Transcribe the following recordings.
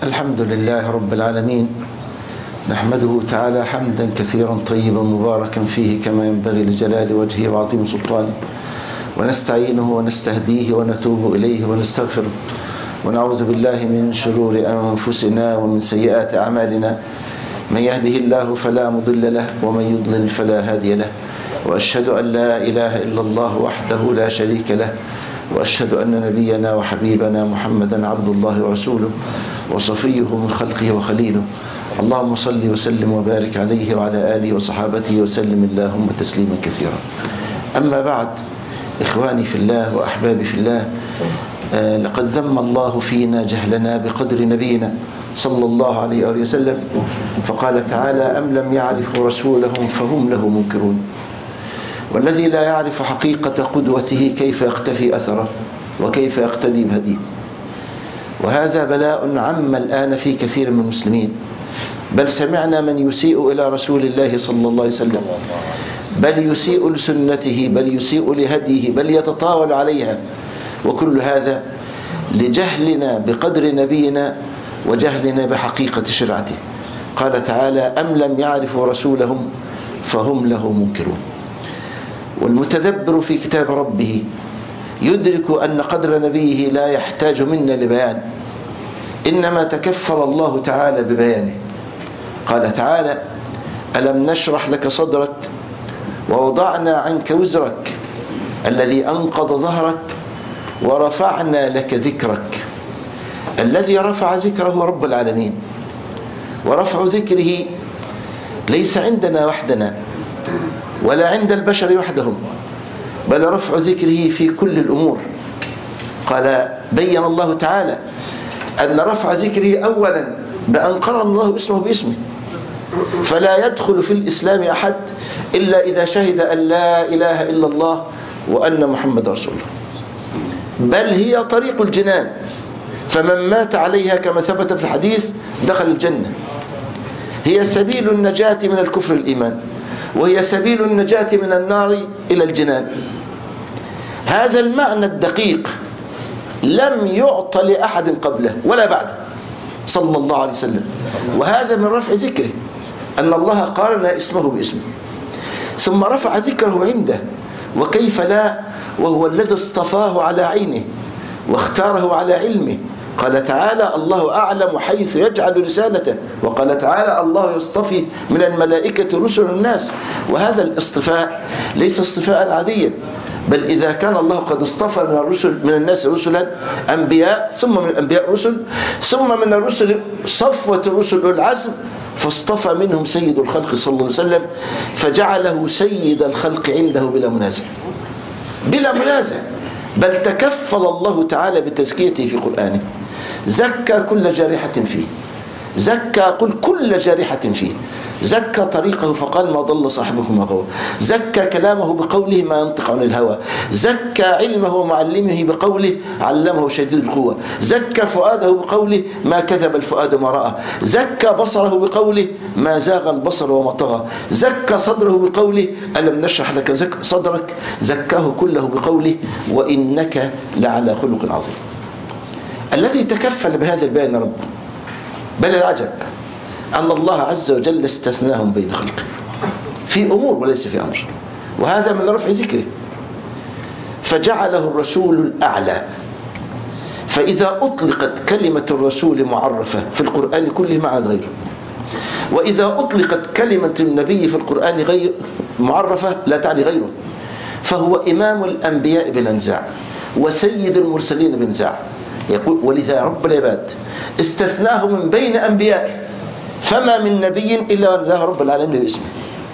الحمد لله رب العالمين، نحمده تعالى حمدا كثيرا طيبا مباركا فيه كما ينبغي لجلال وجهه وعظيم سلطانه، ونستعينه ونستهديه ونتوب إليه ونستغفره، ونعوذ بالله من شرور أنفسنا ومن سيئات أعمالنا، من يهده الله فلا مضل له ومن يضلل فلا هادي له، وأشهد أن لا إله إلا الله وحده لا شريك له، وأشهد أن نبينا وحبيبنا محمدا عبد الله ورسوله وصفيه من خلقه وخليله. اللهم صل وسلم وبارك عليه وعلى آله وصحابته وسلم اللهم تسليما كثيرا. أما بعد، إخواني في الله وأحبابي في الله، لقد ذم الله فينا جهلنا بقدر نبينا صلى الله عليه وآله وسلم، فقال تعالى: أم لم يعرفوا رسولهم فهم له منكرون. والذي لا يعرف حقيقة قدوته كيف يقتفي أثره وكيف يقتدي بهديه. وهذا بلاء عم الآن في كثير من المسلمين، بل سمعنا من يسيء إلى رسول الله صلى الله عليه وسلم، بل يسيء لسنته، بل يسيء لهديه، بل يتطاول عليها، وكل هذا لجهلنا بقدر نبينا وجهلنا بحقيقة شرعته. قال تعالى: أم لم يعرفوا رسولهم فهم له منكرون. والمتدبر في كتاب ربه يدرك أن قدر نبيه لا يحتاج منا لبيان، إنما تكفل الله تعالى ببيانه. قال تعالى: ألم نشرح لك صدرك ووضعنا عنك وزرك الذي أنقض ظهرك ورفعنا لك ذكرك. الذي رفع ذكره رب العالمين، ورفع ذكره ليس عندنا وحدنا ولا عند البشر وحدهم، بل رفع ذكره في كل الأمور. قال بين الله تعالى أن رفع ذكره أولا بأن قرن الله اسمه باسمه، فلا يدخل في الإسلام أحد إلا إذا شهد أن لا إله إلا الله وأن محمد رسول الله، بل هي طريق الجنان، فمن مات عليها كما ثبت في الحديث دخل الجنة. هي سبيل النجاة من الكفر الإيمان، وهي سبيل النجاة من النار إلى الجنان. هذا المعنى الدقيق لم يعط لأحد قبله ولا بعده صلى الله عليه وسلم، وهذا من رفع ذكره، أن الله قارن اسمه باسمه ثم رفع ذكره عنده. وكيف لا وهو الذي اصطفاه على عينه واختاره على علمه. قال تعالى: الله أعلم حيث يجعل رسالته. وقال تعالى: الله يصطفي من الملائكة رسل الناس. وهذا الاصطفاء ليس اصطفاء عاديا، بل إذا كان الله قد اصطفى من الناس رسلا أنبياء، ثم من الأنبياء رسل، ثم من الرسل صفوة الرسل والعزم، فاصطفى منهم سيد الخلق صلى الله عليه وسلم، فجعله سيد الخلق عنده بلا منازع، بلا منازع، بل تكفل الله تعالى بتزكيته في قرآنه. زكى كل جارحة فيه، زكى كل جارحة فيه، زكى طريقه فقال: ما ضل صاحبكم ما غوى، زكى كلامه بقوله: ما ينطق عن الهوى، زكى علمه ومعلمه بقوله: علمه شديد القوى، زكى فؤاده بقوله: ما كذب الفؤاد ما رأى، زكى بصره بقوله: ما زاغ البصر وما طغى، زكى صدره بقوله: ألم نشرح لك صدرك، زكاه كله بقوله: وإنك لعلى خلق عظيم. الذي تكفل بهذا البيان رب، بل العجب أن الله عز وجل استثناهم بين خلقه في أمور وليس في أمر، وهذا من رفع ذكره، فجعله الرسول الأعلى. فإذا أطلقت كلمة الرسول معرفة في القرآن كله مع غيره، وإذا أطلقت كلمة النبي في القرآن غير معرفة لا تعني غيره، فهو إمام الأنبياء بلا نزاع وسيد المرسلين بلا نزاع. يقول: ولذا رب العباد استثناه من بين أنبيائه، فما من نبي إلا له رب العالمين باسمه.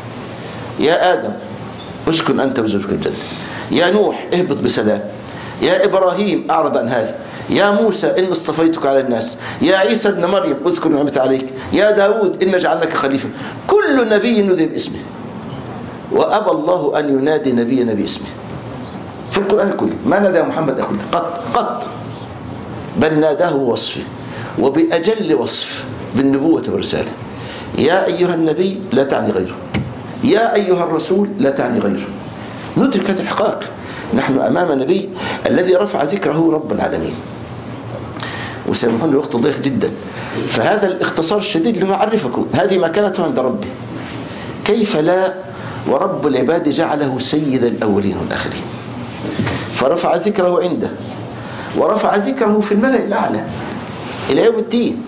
يا آدم اسكن أنت وزوجك الجنة، يا نوح اهبط بسلام، يا إبراهيم أعرض عن هذا، يا موسى إن اصطفيتك على الناس، يا عيسى ابن مريم اذكر نعمتي عليك، يا داود إن جعلناك خليفة. كل نبي نودي باسمه، وأبى الله أن ينادي نبينا باسمه في القرآن كله. ما نادى محمد أخوه قط، بل ناداه وصفه وبأجل وصف بالنبوة والرسالة. يا أيها النبي لا تعني غيره، يا أيها الرسول لا تعني غيره. ندرك هذه الحقائق. نحن أمام نبي الذي رفع ذكره رب العالمين، وسامحوني الوقت ضيق جدا، فهذا الاختصار الشديد لنعرفكم هذه مكانته عند ربه. كيف لا ورب العباد جعله سيد الأولين والآخرين، فرفع ذكره عنده ورفع ذكره في الملأ الأعلى إلى يوم الدين.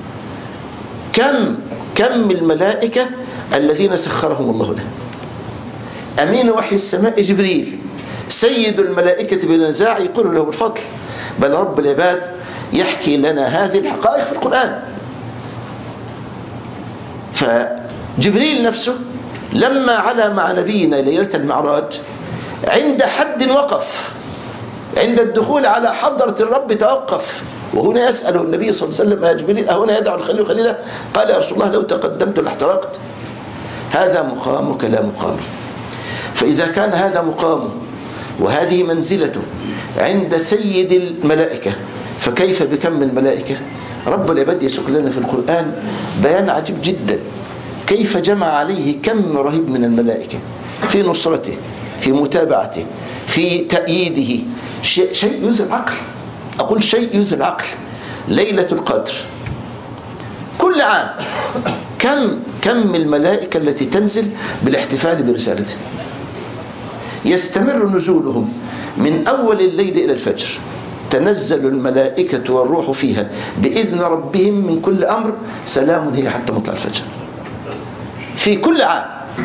كم الملائكة الذين سخرهم الله له. أمين وحي السماء جبريل، سيد الملائكة بالنزاع يقول له الفضل، بل رب العباد يحكي لنا هذه الحقائق في القرآن. فجبريل نفسه لما علا مع نبينا ليلة المعراج عند حد وقف، عند الدخول على حضرة الرب توقف، وهنا يسأله النبي صلى الله عليه وسلم: يا جبريل أهنا يدعو الخليل خليلا؟ قال: يا رسول الله لو تقدمت لاحترقت. هذا مقامك لا مقامي. فإذا كان هذا مقامه وهذه منزلته عند سيد الملائكة، فكيف بكم الملائكة؟ رب العباد يسوق لنا في القرآن بيان عجيب جدا، كيف جمع عليه كم رهيب من الملائكة في نصرته، في متابعته، في تأييده. شيء يذهل العقل، أقول شيء يذهل العقل. ليلة القدر كل عام كم الملائكة التي تنزل بالاحتفال برسالته، يستمر نزولهم من أول الليل إلى الفجر، تنزل الملائكة والروح فيها بإذن ربهم من كل أمر، سلام هي حتى مطلع الفجر، في كل عام.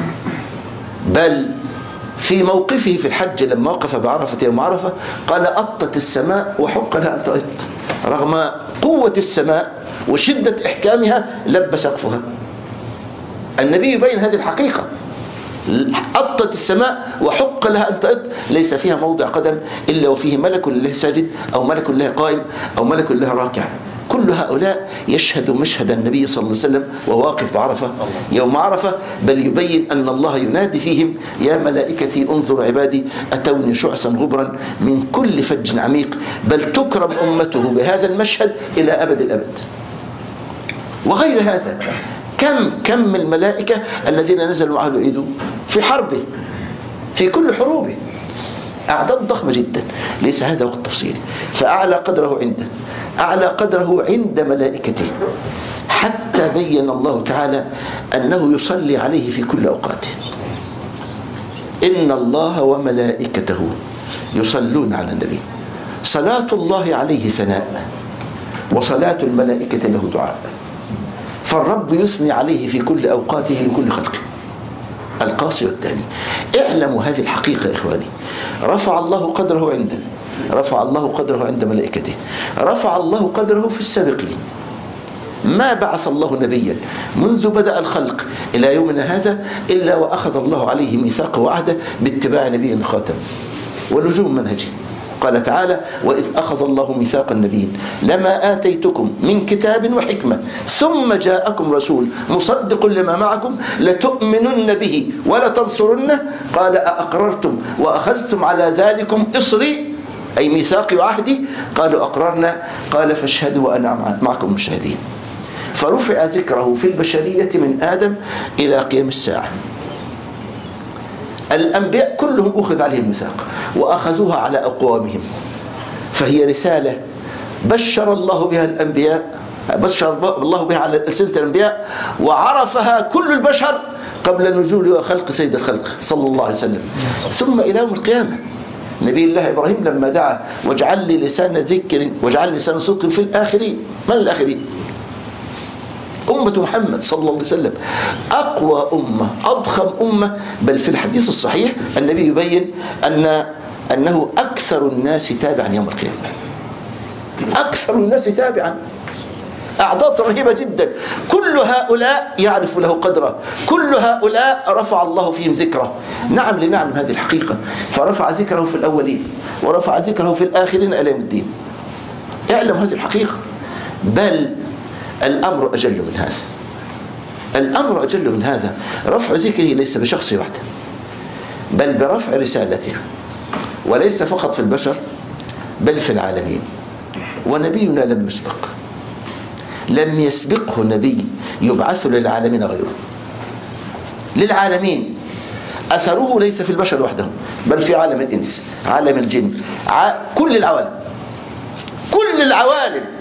بل في موقفه في الحج لما وقف بعرفة يوم عرفة قال: أطت السماء وحق لها أن تأط. رغم قوة السماء وشدة إحكامها لب سقفها. النبي يبين هذه الحقيقة، أطت السماء وحق لها أن تأط، ليس فيها موضع قدم إلا وفيه ملك له ساجد أو ملك له قائم أو ملك له راكع. كل هؤلاء يشهد مشهد النبي صلى الله عليه وسلم وهو واقف بعرفة يوم عرفة، بل يبين أن الله ينادي فيهم: يا ملائكتي انظر عبادي أتوني شعثا غبرا من كل فج عميق. بل تكرم أمته بهذا المشهد إلى أبد الأبد. وغير هذا كم الملائكة الذين نزلوا معه ليعيدوا في حربه، في كل حروبه، أعداد ضخمة جدا. ليس هذا وقت تفصيلي. فأعلى قدره عنده، أعلى قدره عند ملائكته، حتى بين الله تعالى أنه يصلي عليه في كل أوقاته. إن الله وملائكته يصلون على النبي. صلاة الله عليه ثناء، وصلاة الملائكة له دعاء. فالرب يثني عليه في كل أوقاته لكل خلقه، القاصي والثاني. اعلموا هذه الحقيقة إخواني. رفع الله قدره عنده، رفع الله قدره عند ملائكته، رفع الله قدره في السابقين. ما بعث الله نبيا منذ بدأ الخلق إلى يومنا هذا إلا وأخذ الله عليه ميثاقه وعهده باتباع نبي خاتم ولزوم منهجه. قال تعالى: وإذ أخذ الله ميثاق النبيين لما آتيتكم من كتاب وحكمة ثم جاءكم رسول مصدق لما معكم لتؤمنن به ولتنصرنه قال: أأقررتم وأخذتم على ذلكم إصري أي ميثاقي وعهدي؟ قالوا: أقررنا. قال: فاشهدوا وأنا معكم مشهدين. فرفع ذكره في البشرية من آدم إلى قيام الساعة. الأنبياء كلهم أخذ عليهم الميثاق وأخذوها على أقوامهم، فهي رسالة بشر الله بها الأنبياء، بشر الله بها على ألسنة الأنبياء، وعرفها كل البشر قبل نزول وخلق سيد الخلق صلى الله عليه وسلم. ثم إلى يوم القيامة نبي الله إبراهيم لما دعا: واجعل لي لسان ذكر واجعل لي لسان صدق في الآخرين. من الآخرين؟ أمة محمد صلى الله عليه وسلم، أقوى أمة، أضخم أمة. بل في الحديث الصحيح النبي يبين أنه أكثر الناس تابعا يوم القيامة، أكثر الناس تابعا، أعداد رهيبة جدا. كل هؤلاء يعرف له قدره، كل هؤلاء رفع الله فيهم ذكره. نعم، لنعلم هذه الحقيقة. فرفع ذكره في الأولين ورفع ذكره في الآخرين إلى يوم الدين. اعلم هذه الحقيقة. بل الأمر أجل من هذا، الأمر أجل من هذا. رفع ذكره ليس بشخص وحده، بل برفع رسالته، وليس فقط في البشر بل في العالمين. ونبينا لم يسبق، لم يسبقه نبي يبعث للعالمين غيره. للعالمين. أثره ليس في البشر وحدهم بل في عالم الإنس، عالم الجن، كل العوالم، كل العوالم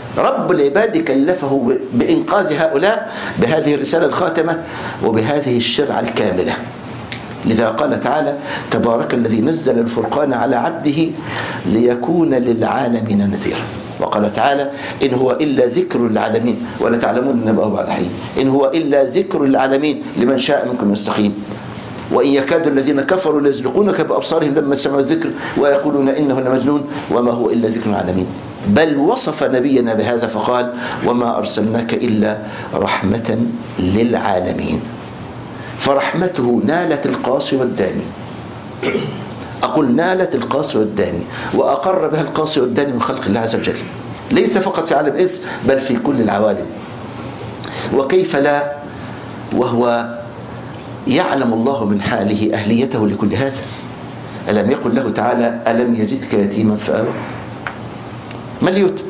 رب العباد كلفه بإنقاذ هؤلاء بهذه الرسالة الخاتمة وبهذه الشرعة الكاملة. لذا قال تعالى: تبارك الذي نزل الفرقان على عبده ليكون للعالمين نذيرا. وقال تعالى: إن هو إلا ذكر للعالمين ولتعلمون نبأه بعد حين. إن هو إلا ذكر للعالمين لمن شاء منكم يستقيم. وإن يكاد الذين كفروا ليزلقونك بأبصارهم لما سمعوا الذكر ويقولون إنه لمجنون وما هو إلا ذكر للعالمين. بل وصف نبينا بهذا فقال: وما أرسلناك إلا رحمة للعالمين. فرحمته نالت القاصي والداني. أقول نالت القاصي والداني، وأقر بها القاصي والداني من خلق الله عز وجل، ليس فقط في عالم الإنس بل في كل العوالم. وكيف لا وهو يعلم الله من حاله أهليته لكل هذا. ألم يقل له تعالى: ألم يجدك يتيما فآوى؟ ما اليتم؟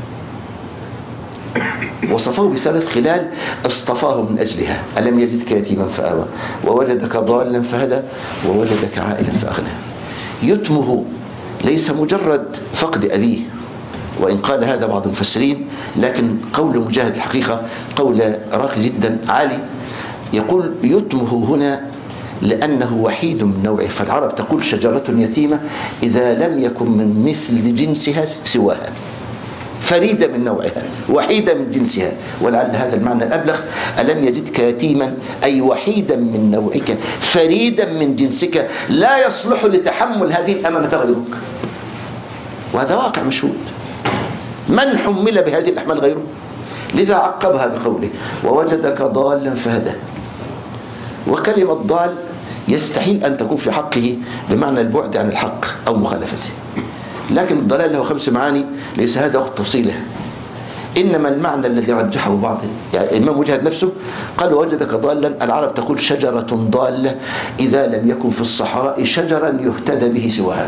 وصفه بثلاث خلال اصطفاه من أجلها: ألم يجدك يتيما فآوى، ووجدك ضالا فهدى، ووجدك عائلا فأغنى. يتمه ليس مجرد فقد أبيه، وإن قال هذا بعض المفسرين، لكن قول مجاهد الحقيقة قول راقي جدا عالي. يقول: يتمه هنا لأنه وحيد من نوعه. فالعرب تقول: شجرة يتيمة إذا لم يكن من مثل جنسها سواها، فريدة من نوعها، وحيدة من جنسها. ولعل هذا المعنى الأبلغ: ألم يجدك يتيما أي وحيدا من نوعك، فريدا من جنسك، لا يصلح لتحمل هذه الأمانة غيرك. وهذا واقع مشهود. من حمل بهذه الأحمال غيره؟ لذا عقبها بقوله: ووجدك ضالا فهدى. وكلمة ضال يستحيل أن تكون في حقه بمعنى البعد عن الحق أو مخالفته، لكن الضلال له 5 معاني، ليس هذا وقت تفصيله. إنما المعنى الذي رجحه بعض، يعني الإمام مجاهد نفسه قال: وجدك ضالا. العرب تقول: شجرة ضالة إذا لم يكن في الصحراء شجرا يهتدى به سواها.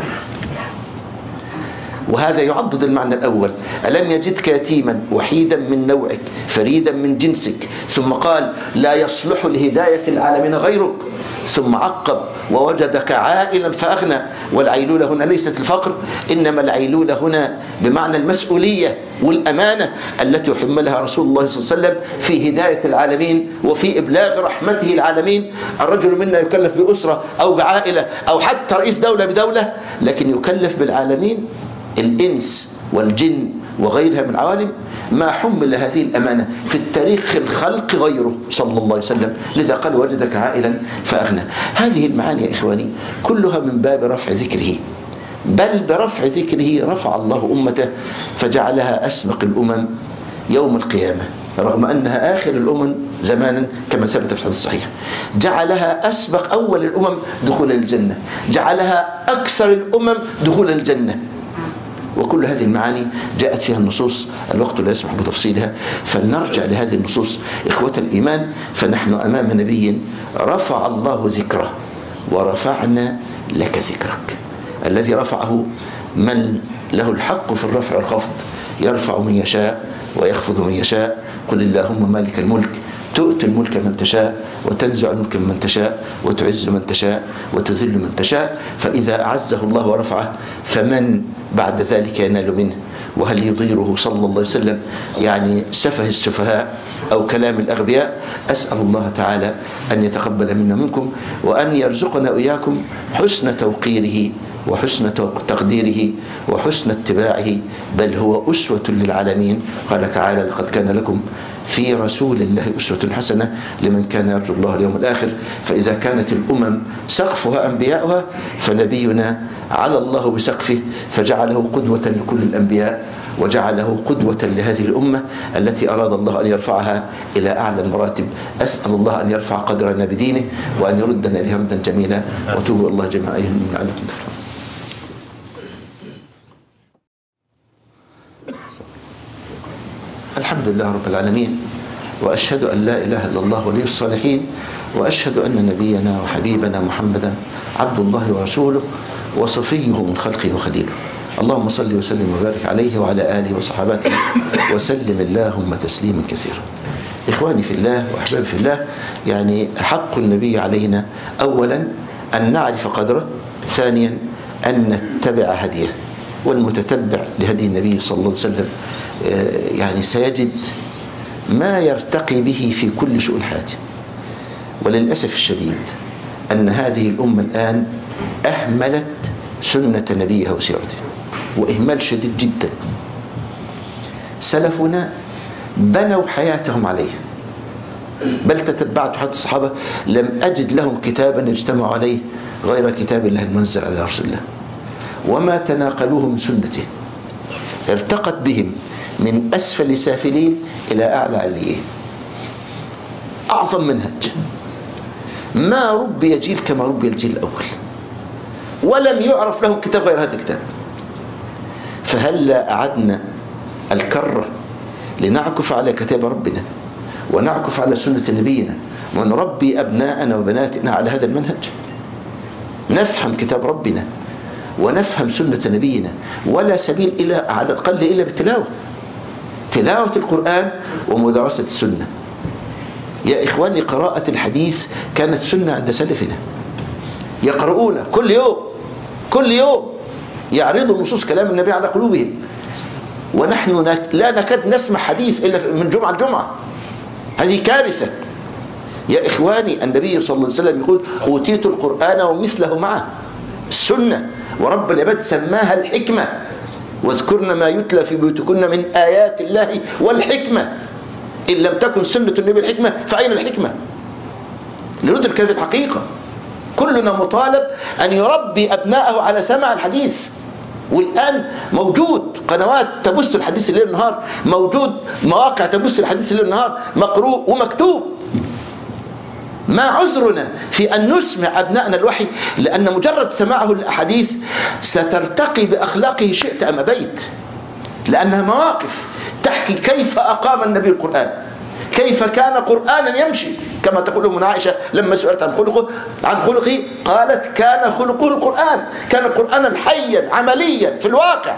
وهذا يعضد المعنى الأول: ألم يجدك يتيما وحيدا من نوعك فريدا من جنسك، ثم قال: لا يصلح لهداية العالمين غيرك، ثم عقب: ووجدك عائلا فأغنى. والعيلولة هنا ليست الفقر، إنما العيلولة هنا بمعنى المسؤولية والأمانة التي حملها رسول الله صلى الله عليه وسلم في هداية العالمين وفي إبلاغ رحمته العالمين. الرجل منا يكلف بأسرة أو بعائلة أو حتى رئيس دولة بدولة، لكن يكلف بالعالمين الإنس والجن وغيرها من العوالم ما حمل هذه الأمانة في التاريخ الخلق غيره صلى الله عليه وسلم. لذا قال: وجدك عائلا فأغنى. هذه المعاني يا إخواني كلها من باب رفع ذكره، بل برفع ذكره رفع الله أمته فجعلها أسبق الأمم يوم القيامة، رغم أنها آخر الأمم زمانا كما ثبت في الحديث الصحيح. جعلها أسبق أول الأمم دخول الجنة، جعلها أكثر الأمم دخول الجنة. وكل هذه المعاني جاءت فيها النصوص، الوقت لا يسمح بتفصيلها، فلنرجع لهذه النصوص إخوة الإيمان. فنحن أمام نبي رفع الله ذكره، ورفعنا لك ذكرك. الذي رفعه من له الحق في الرفع والخفض، يرفع من يشاء ويخفض من يشاء. قل اللهم مالك الملك تؤتي الملك من تشاء وتنزع الملك من تشاء وتعز من تشاء وتذل من تشاء. فإذا أعزه الله ورفعه فمن بعد ذلك ينال منه؟ وهل يضيره صلى الله عليه وسلم يعني سفه السفهاء أو كلام الأغبياء؟ أسأل الله تعالى أن يتقبل منا منكم، وأن يرزقنا وإياكم حسن توقيره وحسن تقديره وحسن اتباعه، بل هو أسوة للعالمين. قال تعالى: لقد كان لكم في رسول الله أسوة حسنة لمن كان يرجو الله اليوم الآخر. فإذا كانت الأمم سقفها أنبياؤها، فنبينا على الله بسقفه، فجعله قدوة لكل الأنبياء، وجعله قدوة لهذه الأمة التي أراد الله أن يرفعها إلى أعلى المراتب. أسأل الله أن يرفع قدرنا بدينه، وأن يردنا إليه ردا جميلا. وتوبوا الله جميعا لعلكم تفلحون. الحمد لله رب العالمين، وأشهد أن لا إله إلا الله ولي الصالحين، وأشهد أن نبينا وحبيبنا محمدا عبد الله ورسوله وصفيه من خلقه وخليله. اللهم صل وسلم وبارك عليه وعلى آله وصحابته وسلم اللهم تسليما كثيرا. إخواني في الله وأحبابي في الله، يعني حق النبي علينا أولا أن نعرف قدره، ثانيا أن نتبع هديه. والمتتبع لهدي النبي صلى الله عليه وسلم يعني سيجد ما يرتقي به في كل شؤون حياته. وللأسف الشديد أن هذه الأمة الآن أهملت سنة نبيها وسيرته، وإهمال شديد جدا. سلفنا بنوا حياتهم عليه، بل تتبعت حتى الصحابة لم أجد لهم كتابا اجتمعوا عليه غير كتاب الله المنزل على رسول الله، وما تناقلوه من سنته. ارتقت بهم من أسفل سافلين إلى أعلى عليين. أعظم منهج، ما ربي جيل كما ربي الجيل الأول، ولم يعرف لهم كتاب غير هذا الكتاب. فهلا أعدنا الكرة لنعكف على كتاب ربنا ونعكف على سنة نبينا ونربي أبناءنا وبناتنا على هذا المنهج، نفهم كتاب ربنا ونفهم سنة نبينا، ولا سبيل إلى على الأقل إلا بالتلاوة، تلاوة القرآن ومدرسة السنة. يا إخواني، قراءة الحديث كانت سنة عند سلفنا، يقرؤون كل يوم يعرضوا نصوص كلام النبي على قلوبهم، ونحن لا نكاد نسمع حديث إلا من جمعة لجمعة. هذه كارثة يا إخواني. النبي صلى الله عليه وسلم يقول أوتيت القرآن ومثله معه، السنة، ورب العباد سماها الحكمة، واذكرن ما يتلى في بيوتكن من آيات الله والحكمة. إن لم تكن سنة النبي الحكمة فأين الحكمة؟ لندرك هذه الحقيقة. كلنا مطالب أن يربي أبناءه على سماع الحديث، والآن موجود قنوات تبث الحديث الليل والنهار، موجود مواقع تبث الحديث الليل والنهار، مقروء ومكتوب. ما عذرنا في أن نسمع أبنائنا الوحي؟ لأن مجرد سماعه الأحاديث سترتقي بأخلاقه شئت أم أبيت، لأنها مواقف تحكي كيف أقام النبي القرآن، كيف كان قرآنا يمشي، كما تقول من عائشة لما سئلت عن خلقه قالت كان خلقه القرآن، كان قرآنا حيا عمليا في الواقع.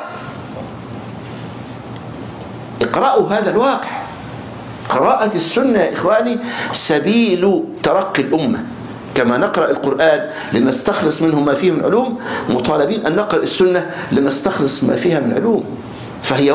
اقرأوا هذا الواقع. قراءة السنة يا إخواني سبيل ترقي الأمة. كما نقرأ القرآن لنستخلص منه ما فيه من علوم، مطالبين أن نقرأ السنة لنستخلص ما فيها من علوم. فهي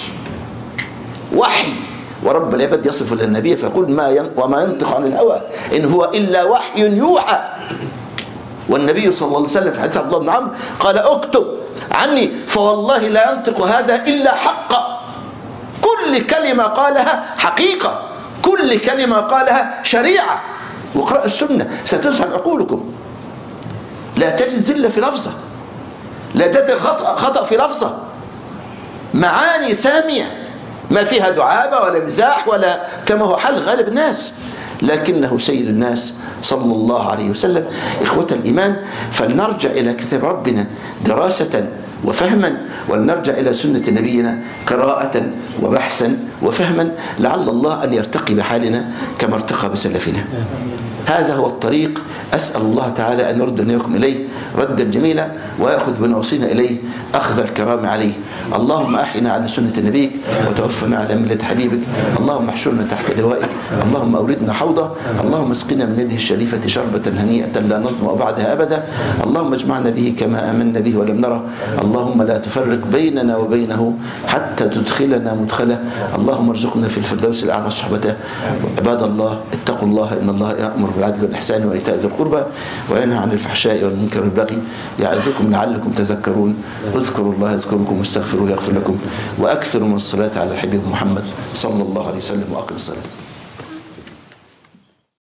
وحي، ورب العباد يصف للنبي فيقول وما ينطق عن الهوى إن هو إلا وحي يوحى. والنبي صلى الله عليه وسلم في حديث عبد الله بن عمرو قال اكتب عني فوالله لا ينطق هذا إلا حقا. كل كلمة قالها حقيقة، كل كلمة قالها شريعة. واقرأوا السنة ستسعد عقولكم. لا تجد ذلة في لفظة، لا تجد خطأ في لفظة، معاني سامية ما فيها دعابة ولا مزاح ولا كما هو حال غالب الناس، لكنه سيد الناس صلى الله عليه وسلم. إخوة الإيمان، فلنرجع إلى كتاب ربنا دراسة وفهما، ولنرجع إلى سنة نبينا قراءة وبحثا وفهما، لعل الله أن يرتقي بحالنا كما ارتقى بسلفنا. هذا هو الطريق. أسأل الله تعالى أن يرد إليكم إليه ردا جميلا، ويأخذ بنواصينا إليه أخذ الكرام عليه. اللهم أحينا على سنة نبيك وتوفنا على ملة حبيبك. اللهم احشرنا تحت لوائك. اللهم أوردنا حوضه. اللهم اسقنا من يده الشريفة شربة هنيئة لا نظمأ بعدها أبدا. اللهم اجمعنا به كما آمنا به ولم نره. اللهم لا تفرق بيننا وبينه حتى تدخلنا مدخله. اللهم ارزقنا في الفردوس الأعلى صحبته. عباد الله، اتقوا الله، إن الله يأمر بالعدل والإحسان وإيتاء ذي القربى وينهى عن الفحشاء والمنكر والبغي يعظكم لعلكم تذكرون. اذكروا الله يذكركم واستغفروه يغفر لكم، وأكثروا من الصلاة على الحبيب محمد صلى الله عليه وسلم، وأقم الصلاة.